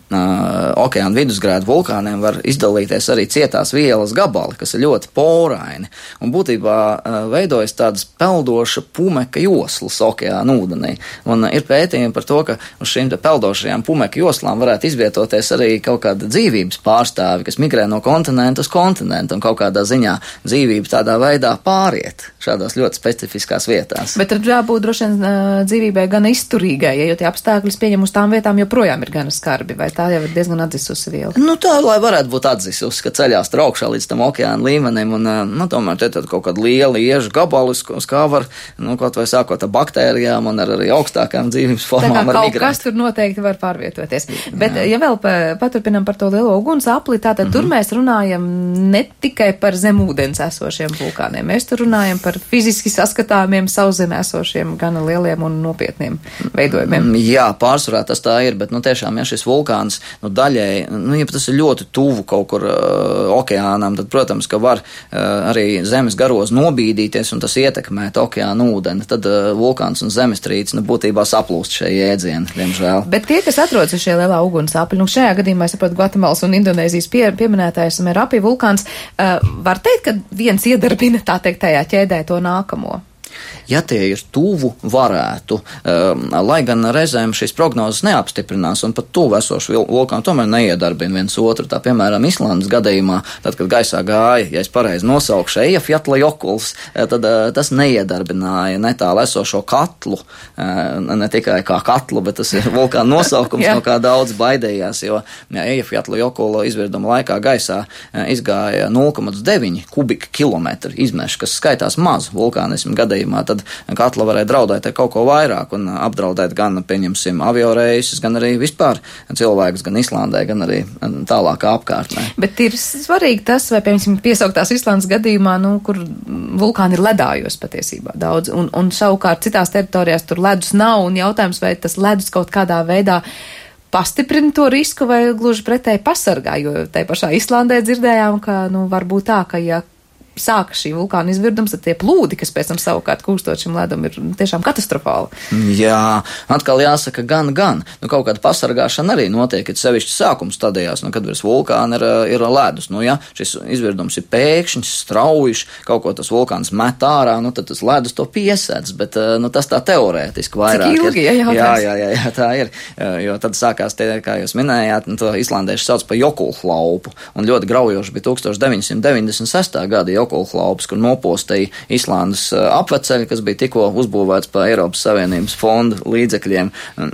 uh, okeāna vidusgrēdu vulkāniem var izdalīties arī cietās vielas gabali, kas ir ļoti poraini. Un būtībā uh, veidojas tādas peldoša pumeka joslas okeāna ūdenī. Un uh, ir pētījumi par to, ka uz šīm te peldošajām pumeka joslām varētu izvietoties arī kaut kāda dzīvības pārstāvi, kas migrē no kontinenta uz kontinentu un kaut kādā ziņā dzīvība tādā veidā pāriet šādās ļoti specifiskās vietās. Bet tad jābūt droši vien uh, dzīvībai gan izturīgai, ja jo tie apstākļus pieņem uz tām vietām joprojām ir gana skarbi, vai tā jau ir diezgan atzisusi viela? Nu tā, lai varētu būt atzisusi, ka ceļās tur augšā līdz tam okeāna līmenim, un, nu, tomēr te tad kaut kāda liela iežu gabalis, uz kā var, nu, kaut vai sākot ar baktērijām un ar arī augstākām dzīvības formām var migrēt. Tā kā kaut kas tur noteikti var pārvietoties. Bet, jā. Ja vēl paturpinam par to lielo uguns apli, tātad mm-hmm. tur mēs runājam ne tikai par zemūdens esošiem vulkāniem, mēs tur runājam par fiziski saskatāmiem sauszemē esošiem gana lieliem un nopietniem veidojumiem. Jā, pārsvarā tas tā ir, bet, nu, tiešām, ja šis vulkāns, nu, daļēji, nu, ja tas ir ļoti tuvu kaut kur uh, okeānam, tad, protams, ka var uh, arī zemes garos nobīdīties un tas ietekmēt okeāna ūdeni. Tad uh, vulkāns un zemestrīce, nu, būtībā saplūst šie jēdzieni, diemžēl. Bet tie, kas atrodas uz šie lielā ugunsapļi, nu, šajā gadījumā, es saprotu, Gvatemalas un Indonēzijas pie, pieminētājs Merapi vulkāns, uh, var teikt, ka viens iedarbina, tā teikt, tajā ķēdē to nākamo? Ja tie ir tuvu, varētu, um, lai gan reizēm šīs prognozes neapstiprinās un pat tuvu esošu vulkānu tomēr neiedarbina viens otru. Tā, piemēram, Islandes gadījumā, tad, kad gaisā gāja, ja es pareizi nosaukšu Eyjafjallajökuls, tad uh, tas neiedarbināja netālu esošo katlu, uh, ne tikai kā katlu, bet tas ir vulkāna nosaukums, no kā daudz baidījās, jo ja, Eyjafjallajökula izvirduma laikā gaisā uh, izgāja nulle komats deviņi kubika kilometri izmeši, kas skaitās maz vulkānismu gadījumā, tad katla varēja draudēt ar kaut ko vairāk un apdraudēt gan, pieņemsim, avioreisus, gan arī vispār cilvēkus, gan Islandē, gan arī tālākā apkārtnē. Bet ir svarīgi tas, vai, piemēram, piesauktās Islandes gadījumā, nu, kur vulkāni ir ledājos patiesībā daudz, un, un savukārt citās teritorijās tur ledus nav, un jautājums, vai tas ledus kaut kādā veidā pastiprina to risku vai gluži pretēji pasargā, jo tai pašā Islandē dzirdējām, ka, nu, var būt tā, ka, ja sāka šī vulkāna izvirdums, tad tie plūdi, kas pēc tam savukārt kūstot šim ledum, ir tiešām katastrofāli. Jā, atkal jāsaka gan, gan. Nu, kaut kāda pasargāšana arī notiek, kad sevišķi sākuma stadijās, nu, kad virs vulkāna ir, ir ledus. Nu, ja šis izvirdums ir pēkšņs, straujišs, kaut ko tas vulkāns met ārā, nu, tad tas ledus to piesēdz, bet, nu, tas tā teorētiski vairāk. Cik ilgi, ir. Ja jā, jā, jā, jā, tā ir. Jo tad sākās tie, kā jūs minējāt, nu, to islandieši sauc par Jokulhlaupu, un ļoti graujoši bija tukstovš deviņsimt deviņdesmit sestā gada Jokulhlaups, kur nopostīja Islandes apveceļu, kas bija tikko uzbūvēts pa Eiropas Savienības fondu līdzekļiem, un,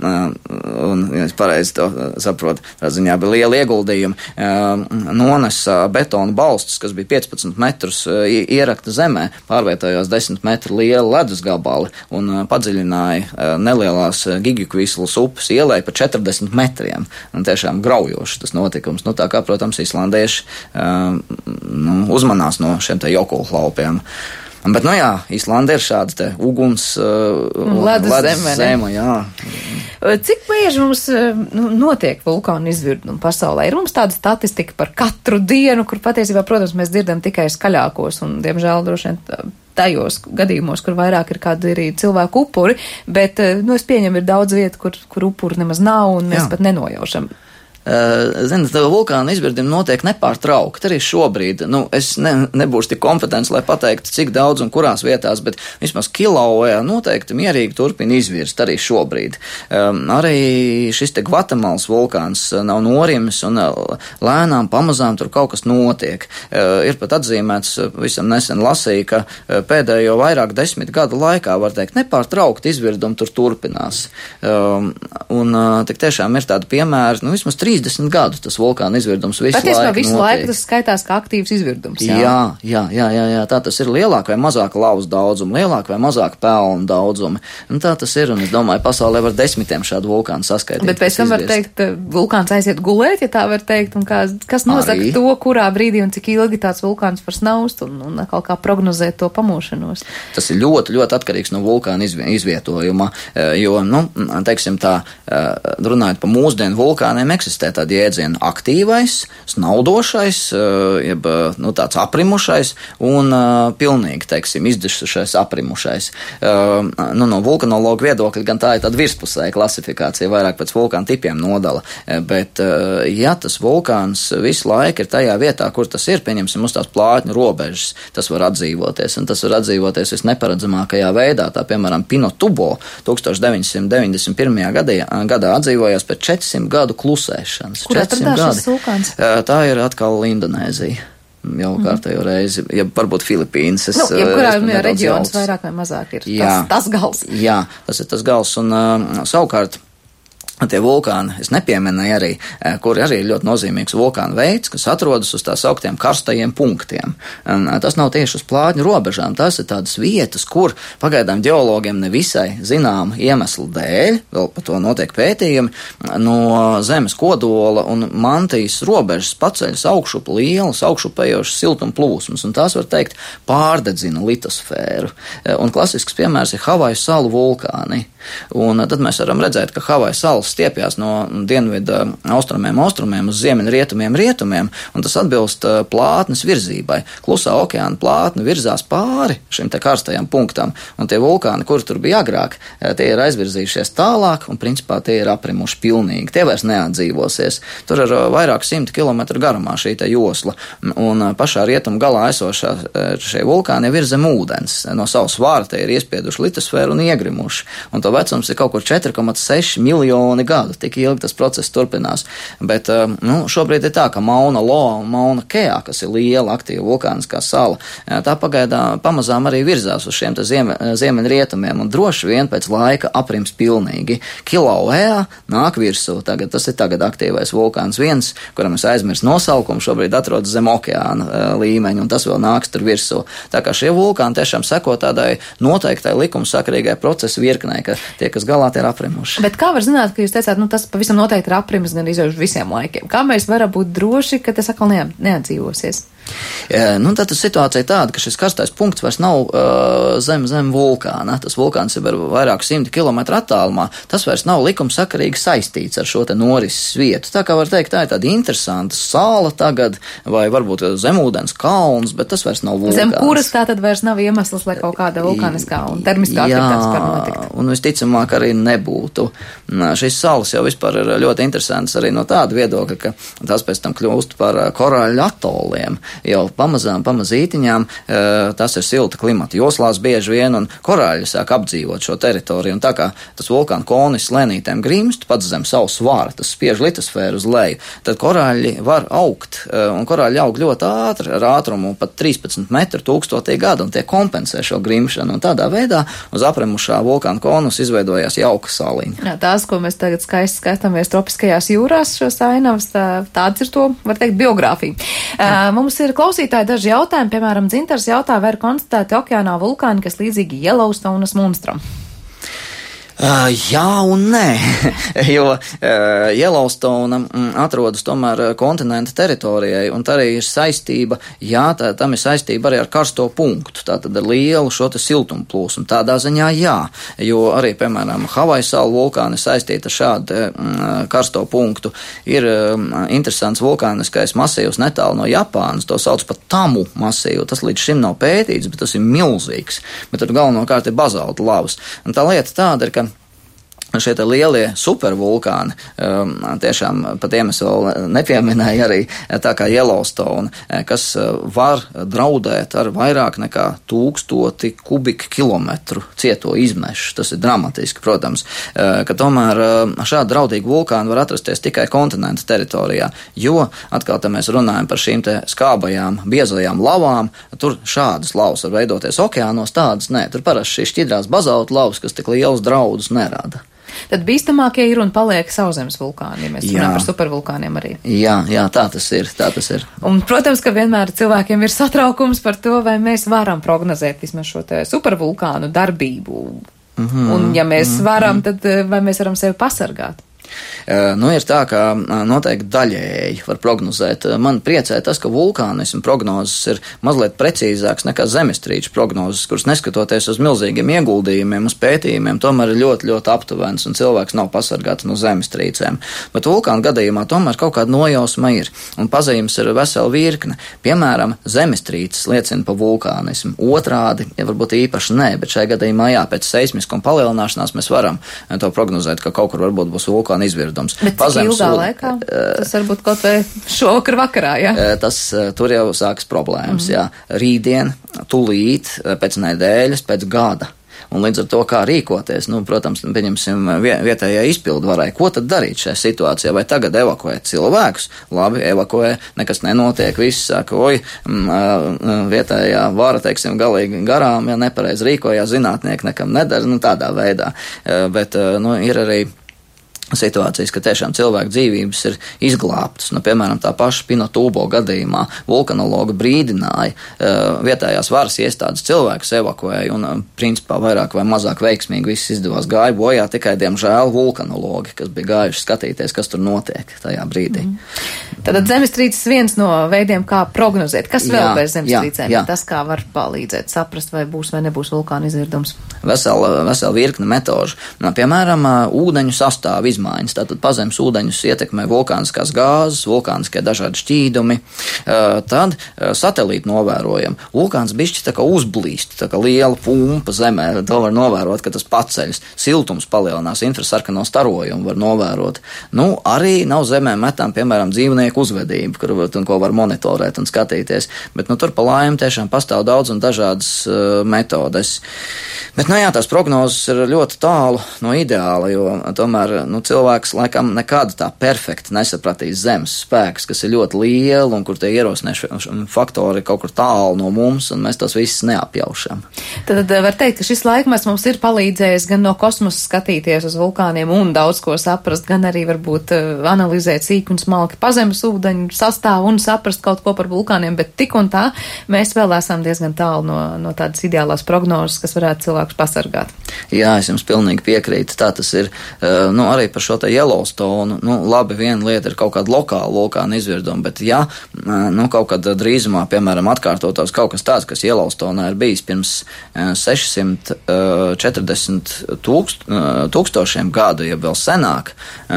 un ja es pareizi to saprotu, tā ziņā bija liela ieguldījuma, nonesa betonu balstus, kas bija piecpadsmit metrus ierakta zemē, pārvietojās desmit metru liela ledus gabali un padziļināja nelielās Gigikvislas upes ielai pa četrdesmit metriem, un tiešām graujoši tas notikums. Nu, tā kā, protams, islandieši nu, uzmanās no šiem te Jokulhlaupiem. Bet, nu jā, Islanda ir šāda te uguns uh, ledus zeme, zeme, jā. Cik bieži mums nu, notiek vulkānu izvirdumi pasaulē? Ir mums tāda statistika par katru dienu, kur patiesībā, protams, mēs dzirdam tikai skaļākos un, diemžēl, droši vien tajos gadījumos, kur vairāk ir kādi arī cilvēku upuri, bet, nu, es pieņemu, ir daudz vietu, kur, kur upuri nemaz nav un mēs Jā. pat nenojaušam. Uh, Ziniet, vulkāna izvirdumi notiek nepārtraukti arī šobrīd. Nu, es ne, nebūšu tik kompetents, lai pateiktu, cik daudz un kurās vietās, bet vismaz Kilauejā noteikti mierīgi turpina izvirst arī šobrīd. Um, arī šis te Gvatemalas vulkāns nav norimis un uh, lēnām pamazām tur kaut kas notiek. Uh, ir pat atzīmēts, visam nesen lasīju, ka uh, pēdējo vairāk desmit gadu laikā, var teikt, nepārtraukti izvirdumi tur turpinās. Um, un uh, tik tiešām ir tādi piemēri, nu vismaz trīsdesmit gadu tas vulkāna izvirdums visu Patiesībā laiku visu notiek. laiku tas skaitās kā aktīvs izvirdums, jā? Jā, jā, jā, jā, jā. Tā tas ir lielāka vai mazāka lavas daudzuma, lielāka vai mazāka pelnu daudzuma. Un tā tas ir, un es domāju, pasaulē var desmitiem šādu vulkānu saskaitīt. Bet pēc tam var teikt, vulkāns aiziet gulēt, ja tā var teikt, un kā, kas nosaka Arī. to, kurā brīdī un cik ilgi tāds vulkāns var snaust, un, un atkal kā prognozēt to pamošanos. Tas ir ļoti, ļoti atkarīgs no vulkāna izvietojuma, jo, nu, teiksim tā, runājot par mūsdienu vulkāniem, eksistē tādi jēdzieni aktīvais, snaudošais, jeb, nu, tāds aprimušais un uh, pilnīgi, teiksim, izdišušais aprimušais. Uh, nu, no vulkanologa viedokļa gan tā ir tāda virspusēja klasifikācija, vairāk pēc vulkāna tipiem nodala, bet, uh, ja tas vulkāns visu laiku ir tajā vietā, kur tas ir, pieņemsim, uz tās plātņu robežas, tas var atdzīvoties, un tas var atdzīvoties visneparedzamākajā veidā, tā, piemēram, Pinatubo tūkstoš deviņsimt deviņdesmit pirmajā gadā, gadā atdzīvojās pēc četrsimt gadu klusēšanas. Kur atradās šis vulkāns? Tā ir atkal Indonēzija. Jau mm. kārtējo reizi, ja varbūt Filipīnas. Es, nu, jebkurā reģions jauts. Vairāk vai mazāk ir jā, tas, tas gals. Jā, tas ir tas gals, un uh, savukārt tie vulkāni, es nepieminēju arī, kuri arī ir ļoti nozīmīgs vulkāna veids, kas atrodas uz tās augtiem karstajiem punktiem. Un tas nav tieši uz plātņu robežām, tas ir tādas vietas, kur pagaidām ģeologiem nevisai zinām iemeslu dēļ, vēl par to notiek pētījumi, no zemes kodola un mantijas robežas paceļas augšup lielas, augšupējošas siltuma plūsmas, un tās, var teikt, pārdedzina litosfēru. Un klasisks piemērs ir Havaju salu vulkāni. Un tad mēs varam redzēt, ka Havaju salas stiepjās no dienvidu austrumiem, austrumiem uz ziemeļu rietumiem, rietumiem, un tas atbilst plātnes virzībai. Klusā okeāna plātne virzās pāri šim te karstajam punktam, un tie vulkāni, kuri tur bija agrāk, tie ir aizvirzījušies tālāk, un principā tie ir aprimuši pilnīgi. Tie vairs neatdzīvosies. Tur ir vairāk simti kilometru garumā šī te josla, un pašā rietumu galā esošā šie vulkāni ir zem ūdens. No savas svāra tie ir iespieduši litosfēru un iegrimuši. Un to vecums ir kaut kur četri komats seši miljoni gadu, tik ilgi tas process turpinās. Bet, nu, šobrīd ir tā, ka Mauna Loa un Mauna Kea, kas ir liela aktīva vulkāniskā sala, tā pagaidā pamazām arī virzās uz šiem te zieme, ziemeļrietumiem, un droši vien pēc laika aprims pilnīgi. Kilauejā nāk virsū, tagad, tas ir tagad aktīvais vulkāns viens, kuram es aizmirsu nosaukumu, šobrīd atrodas zem okeāna līmeņa, un tas vēl nāks tur virsū. Tā kā šie vulkāni tiešām seko tādai noteiktai likumsakarīgai procesu virknei, ka tie, kas galā, tie ir aprimuši. Bet kā var zināt, ka jūs teicāt, nu tas pavisam noteikti ir aprimis gan izauž visiem laikiem? Kā mēs varam būt droši, ka tas atkal ne, neatdzīvosies? Ja, nu, tad situācija tāda, ka šis karstais punkts vairs nav uh, zem, zem vulkāna. Tas vulkāns ir vairāk simti kilometru attālumā. Tas vairs nav likumsakarīgi saistīts ar šo te norises vietu. Tā kā var teikt, tā ir tāda interesanta sāla tagad, vai varbūt zemūdens kalns, bet tas vairs nav vulkāns. Zem kuras tā tad vairs nav iemesls, lai kaut kāda vulkāniskā un termiskā aktivitātes var notikt? Jā, un visticamāk arī nebūtu. Šīs salas jau vispār ir ļoti interesantas arī no tāda viedokļa, ka tās pēc tam kļūst par korāļu atoliem. Jau pamazām, pamazītiņām, tas ir silta klimata joslās bieži vien, un korāļi sāk apdzīvot šo teritoriju, un tā kā tas vulkāna konis slēnītēm grimst pats zem savu svāra, tas spiež litosfēru uz leju, tad korāļi var augt, un korāļi aug ļoti ātri, ar ātrumu pat trīspadsmit metru tūkstotī gadu, un tie kompensē šo grimšanu, un tādā veidā uz aprimušā vulkāna konus izveidojās jauka saliņa. Jā, tās, ko mēs tagad skaisti skatāmies tropiskajās jūrās, šos ainavas, tā, tāds ir to, var teikt, biogrāfija. Uh, mums ir klausītāji daži jautājumi, piemēram, Dzintars jautā, vai ir konstatēti okeānā vulkāni, kas līdzīgi Yellowstonas monstram? Uh, jā un nē, jo uh, Yellowstone mm, atrodas tomēr kontinenta teritorijai, un tā arī ir saistība, jā, tā, tam ir saistība arī ar karsto punktu, tātad ar lielu šo te siltumu plūsmu, tādā ziņā jā, jo arī, piemēram, Havaju salu vulkāni saistīta ar šādu mm, karsto punktu, ir mm, interesants vulkāniskais masīvs netālu no Japānas, to sauc par Tamu masīvu, tas līdz šim nav pētīts, bet tas ir milzīgs, bet tur galvenokārt ir bazalta lavas, un tā lieta tāda ir, ka šie te lielie supervulkāni, um, tiešām pat iemeslu vēl nepieminēja arī tā kā Yellowstone, kas var draudēt ar vairāk nekā tūkstoti kubika kilometru cieto izmešu. Tas ir dramatiski, protams, ka tomēr šādi draudīgi vulkāni var atrasties tikai kontinenta teritorijā, jo atkal te mēs runājam par šīm te skābajām, biezajām lavām, tur šādas lavas var veidoties okeānos, tādas nē, tur parasti šīs šķidrās bazaltu lavas, kas tik lielus draudus nerada. Tad bīstamākie ir un paliek sauszemes vulkāni, ja mēs jā. runājam par supervulkāniem arī. Jā, jā, tā tas ir, tā tas ir. Un, protams, ka vienmēr cilvēkiem ir satraukums par to, vai mēs varam prognozēt vismaz šo te supervulkānu darbību. Mm-hmm. Un, ja mēs varam, tad vai mēs varam sevi pasargāt? Nu, ir tā, ka noteikti daļēji var prognozēt. Man priecē tas, ka vulkānismu prognozes ir mazliet precīzāks nekā zemestrīču prognozes, kuras neskatoties uz milzīgiem ieguldījumiem, uz pētījumiem, tomēr ir ļoti, ļoti aptuvens un cilvēks nav pasargāts no zemestrīcēm. Bet vulkāna gadījumā tomēr kaut kāda nojausma ir, un pazīmes ir vesela virkne. Piemēram, zemestrīces liecina par vulkānismu. Otrādi, ja varbūt īpaši nē, bet šajā gadījumā jā, pēc seismiskuma palielināšanās mēs varam to prognozēt, ka kaut kur varbūt būs vulkāna izvirdums. Bet cik ilgā laikā? Tas varbūt kaut vai šovakar vakarā, jā? Tas tur jau sākas problēmas, mm. jā. Rītdien, tulīt, pēc nedēļas, pēc gada. Un līdz ar to, kā rīkoties, nu, protams, pieņemsim vietējā izpildvarai, ko tad darīt šajā situācijā, vai tagad evakuēt cilvēkus, labi, evakuē, nekas nenotiek, viss saka, oi, vietējā vara, teiksim, galīgi garām, ja nepareiz rīkojās, zinātnieki nekam nedara, nu, tādā veidā, bet, nu, ir arī situācijas, ka tiešām cilvēku dzīvības ir izglābtas. Nu, piemēram, tā paša Pinatubo gadījumā vulkanologi brīdināja, uh, vietējās varas iestādes cilvēkus evakuēja un, uh, principā, vairāk vai mazāk veiksmīgi viss izdevās, gāja bojā tikai, diemžēl, vulkanologi, kas bija gājuši skatīties, kas tur notiek tajā brīdī. Mm. Tātad zemestrīces viens no veidiem, kā prognozēt. Kas vēl jā, bez zemestrīcēm? Jā, jā. Tas, kā var palīdzēt saprast, vai būs vai nebūs vulkāna izvirdums? Vesela, vesela virkne metožu. Nu, piemēram, uh, ūdeņu sastāvu izmaiņas. Tātad pazemes ūdeņus ietekmē vulkāniskās gāzes, vulkāniskie dažādi šķīdumi, tad satelīti novērojam. Vulkāns bišķi tā kā uzblīst, tā kā liela pumpa zemē, to var novērot, ka tas paceļas, siltums palielinās, infrasarkano starojumu var novērot. Nu, arī nav zemē metām, piemēram, dzīvnieku uzvedību, kur, un ko var monitorēt un skatīties, bet, nu, tur pa laimi tiešām pastāv daudz un dažādas uh, metodes. Bet, nu jā, tās prognozes ir ļoti tālu no ideāla, jo tomēr, nu, cilvēks laikam nekad tā perfekti nesapratīs zemes spēks, kas ir ļoti liela un kur tie ierosināšanas faktori kaut kur tālu no mums, un mēs tos visus neapjaušam. Tad var teikt, ka šis laikmets mums ir palīdzējis gan no kosmosa skatīties uz vulkāniem un daudz ko saprast, gan arī varbūt analizēt sīk un smalki pazemes ūdeņu sastāvu un saprast kaut ko par vulkāniem, bet tik un tā mēs vēl esam diezgan tālu no, no tādas ideālās prognozes, kas varētu cilvēkus pasargāt. Jā, es jums pilnīgi piekrītu, tā tas ir. Uh, nu, arī par šo te Yellowstone, nu, labi, viena lieta ir kaut kāda lokāla vulkāna izvirduma, bet ja, nu, kaut kad drīzumā, piemēram, atkārtotos kaut kas tāds, kas Yellowstonē ir bijis pirms sešsimt četrdesmit tūkst, tūkstošiem gadu, ja vēl senāk,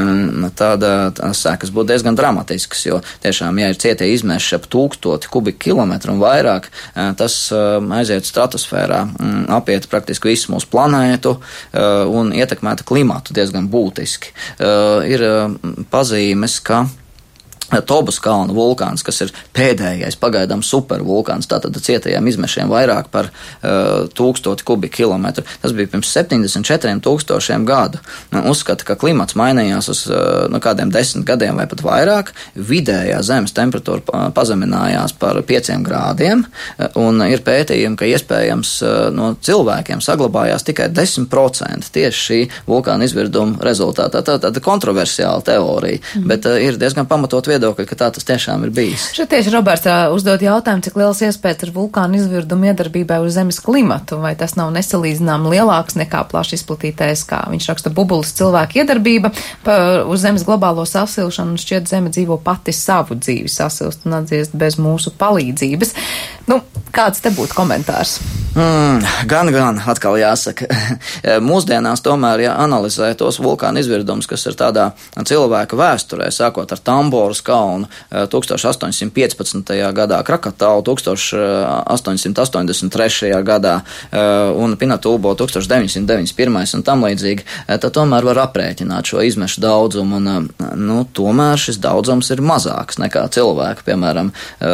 tad tās sekas būtu diezgan dramatiskas, jo tiešām, ja ir cietie izmeši ap tūkstoti kubika kilometru un vairāk, tas aiziet stratosfērā, apiet praktiski visu mūsu planētu un ietekmētu klimatu diezgan būtiski. Uh, ir uh, pazīmes, ka Tobas kalna vulkāns, kas ir pēdējais pagaidām supervulkāns, tātad cietajiem izmešiem vairāk par uh, tūkstoti kubika kilometru. Tas bija pirms septiņdesmit četriem tūkstošiem gadu. Nu, uzskata, ka klimats mainījās uz uh, nu, kādiem desmit gadiem vai pat vairāk. Vidējā zemes temperatūra pazeminājās par pieciem grādiem, un ir pētījumi, ka iespējams uh, no cilvēkiem saglabājās tikai desmit procenti tieši šī vulkāna izvirduma rezultātā. Tā tāda kontroversiāla teorija, mm. bet uh, ir diezgan pamatot viedokļa, ka tā tas tiešām ir bijis. Šeit tieši Roberts uzdod jautājumu, cik liels iespējas ir vulkāna izvirdumu iedarbībai uz Zemes klimatu, vai tas nav nesalīdzinām lielāks nekā plaši izplatītais, kā viņš raksta, bubulis cilvēku iedarbība pa, uz Zemes globālo sasilšanu, un šķiet Zeme dzīvo pati savu dzīvi sasilst un atdziest bez mūsu palīdzības. Nu, kāds te būtu komentārs? Mm, gan, gan, atkal jāsaka. Mūsdienās tomēr jāanalizē tos vulkāna izvirdumus, kas ir tādā cilvēka vēsturē, sākot ar Tamboras kalnu tūkstoš astoņsimt piecpadsmitajā gadā, Krakatau tūkstoš astoņsimt astoņdesmit trešajā gadā un Pinatubo tūkstoš deviņsimt deviņdesmit pirmais un tam līdzīgi, tad tomēr var aprēķināt šo izmešu daudzumu, un, nu, tomēr šis daudzums ir mazāks nekā cilvēku, piemēram,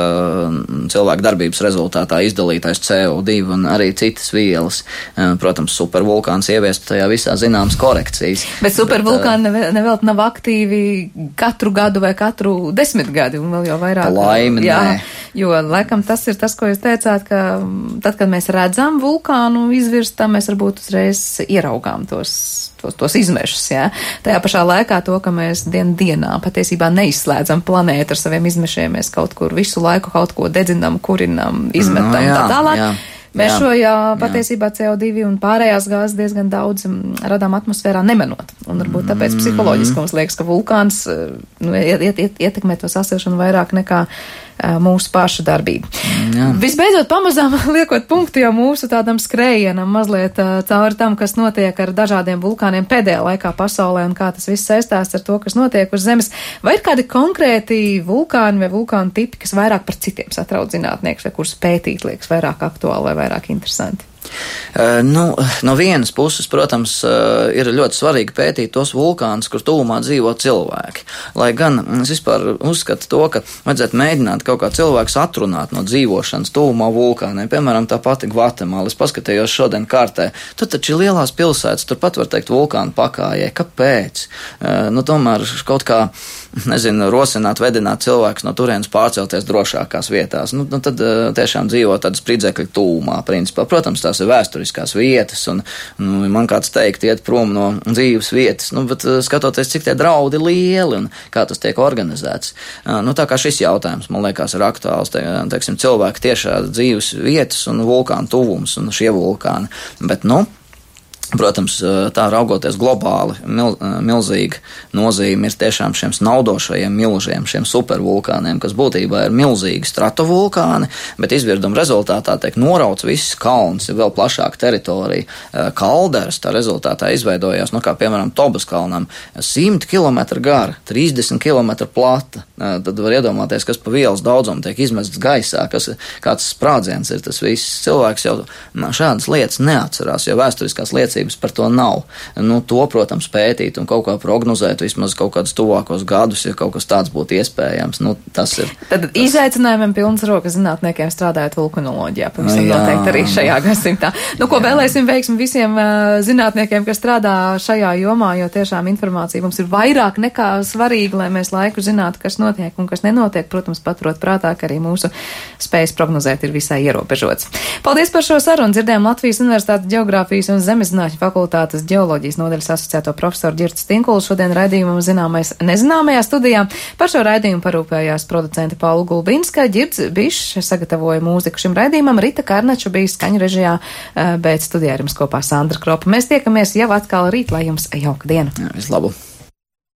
cilvēku darbības rezultātā izdalītais C O divi un arī citas vielas. Protams, supervulkāns ieviest tajā visā zināmas korekcijas. Bet supervulkāni Bet, nevēl nav aktīvi katru gadu vai katru desmitgadi, un vēl jau vairāk. Laimi, jā, nē. Jo, laikam, tas ir tas, ko jūs teicāt, ka tad, kad mēs redzam vulkānu izvirstam, mēs varbūt uzreiz ieraugām tos, tos, tos izmešus, jā. Tajā pašā laikā to, ka mēs dien dienā patiesībā neizslēdzam planētu ar saviem izmešiem, mēs kaut kur visu laiku kaut ko dedzinām, kurinām, izmetam, no, jā, tā tālāk. Jā. Mēs jā, šo jā, patiesībā C O divi un pārējās gāzes diezgan daudz radām atmosfērā nemanot. Un varbūt tāpēc psiholoģiski mums liekas, ka vulkāns nu, iet, iet, iet, ietekmē to sasilšanu vairāk nekā uh, mūsu pašu darbību. Jā. Visbeidzot, pamazām liekot punktu jau mūsu tādam skrējienam mazliet uh, cauri tam, kas notiek ar dažādiem vulkāniem pēdējā laikā pasaulē un kā tas viss saistās ar to, kas notiek uz Zemes. Vai ir kādi konkrēti vulkāni vai vulkānu tipi, kas vairāk par citiem satrauc zinātnieks, vai kurus pētīt liekas vairāk aktuāli vai vairāk interesanti? Uh, nu, no vienas puses, protams, uh, ir ļoti svarīgi pētīt tos vulkānus, kur tuvumā dzīvo cilvēki. Lai gan es vispār uzskatu to, ka vajadzētu mēģināt kaut kā cilvēkus atrunāt no dzīvošanas tuvumā vulkāniem. Piemēram, tā pati Gvatemala. Es paskatījos šodien kartē. Tur taču ir lielās pilsētas, turpat var teikt vulkānu pakājai. Kāpēc? Uh, nu, tomēr kaut kā, nezinu, rosināt, vedināt cilvēkus no turienes pārcelties drošākās vietās. Nu, nu tad uh, tiešām dzīvo tādas spridzekļu tuvumā, principā. Protams, tās ir vēsturiskās vietas, un nu, man kāds teikt, iet prom no dzīves vietas, nu, bet skatoties, cik tie draudi lieli un kā tas tiek organizēts. Nu, tā kā šis jautājums, man liekas, ir aktuāls, te, teiksim, cilvēki tiešā dzīves vietas un vulkānu tuvums un šie vulkāni. Bet, nu, protams, tā raugoties globāli, mil, milzīga nozīme ir tiešām šiem snaudošajiem milžiem, šiem supervulkāniem, kas būtībā ir milzīgi stratovulkāni, bet izvirduma rezultātā tiek norauts viss kalns, ir vēl plašāka teritorija. Kalderas tā rezultātā izveidojās, nu kā piemēram Tobas kalnam, simt kilometru gara, trīsdesmit kilometru plata. Tad var iedomāties, kas pa vielas daudzumu tiek izmests gaisā, kas, kāds sprādziens ir tas viss. Cilvēks jau šādas lietas neatcerās, jo vēsturiskās liecības par to nav. Nu, to, protams, pētīt un kaut kā prognozēt vismaz kaut kādus tuvākos gadus, ja kaut kas tāds būtu iespējams. Nu, tas ir. Tad tas... izaicinājumiem pilns rokas zinātniekiem strādājot vulkanoloģijā, pavisam noteikti arī šajā gadsimtā. Nu, ko vēlēsim veiksmi visiem uh, zinātniekiem, kas strādā šajā jomā, jo tiešām informācija mums ir vairāk nekā svarīga, lai mēs laiku zinātu, kas notiek un kas nenotiek. Protams, paturot prātā, ka arī mūsu spējas prognozēt ir visai ierobežots. Paldies par šo sarunu. Dzirdējām Latvijas Universitātes Geogrāfijas un Zemeszinātņu fakultātes ģeoloģijas nodaļas asociēto profesoru Ģirtu Stinkulu. Šodien raidījumam zināmais nezināmajā studijā. Par šo raidījumu parūpējās producente Paula Gulbinska. Ģirts Bišs sagatavoja mūziku šim raidījumam. Rita Karnača bija skaņu režijā, bet studijā ar jums kopā Sandra Kropa. Mēs tiekamies jau atkal rīt, lai jums jauka diena. Jā, vislabāk.